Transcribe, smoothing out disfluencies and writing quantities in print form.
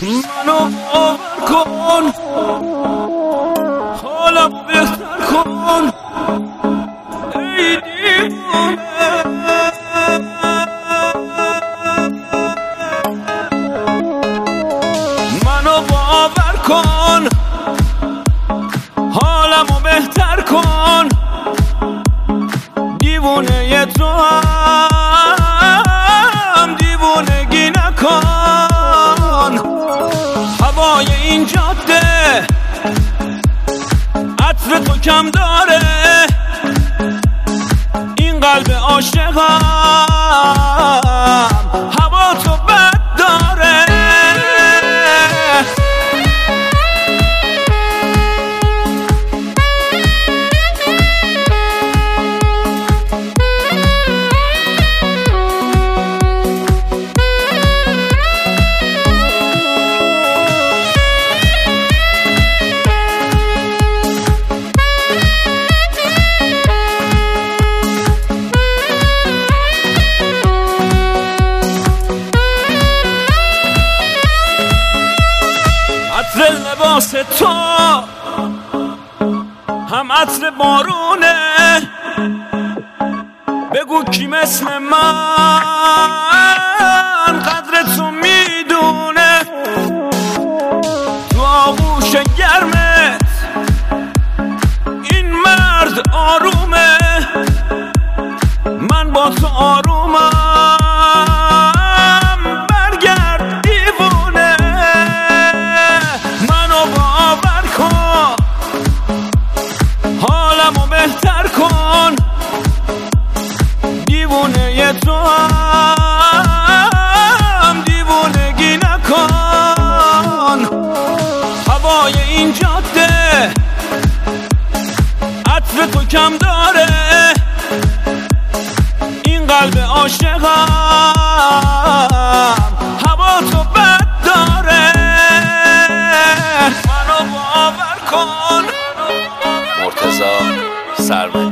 منو باور کن، حالم بهتر کن ای دیوانه. منو باور کن، حالمو بهتر کن، دیوونه تو هم دیوونگی نکن. هوای این جاده عطر تو کم داره، این قلب عاشقم هوا تو بد داره. عطر لباس تو هم عطر بارونه، بگو کی مثل من قدر تو میدونه. تو آغوش گرمت این مرد آرومه، من با تو آرومم. بهتر کن، دیوونه تو هم دیوونگی نکن. هوای این جاده عطر تو کم داره، این قلب عاشقم هوا تو بد داره. منو باور کن. مرتضی سرمدی.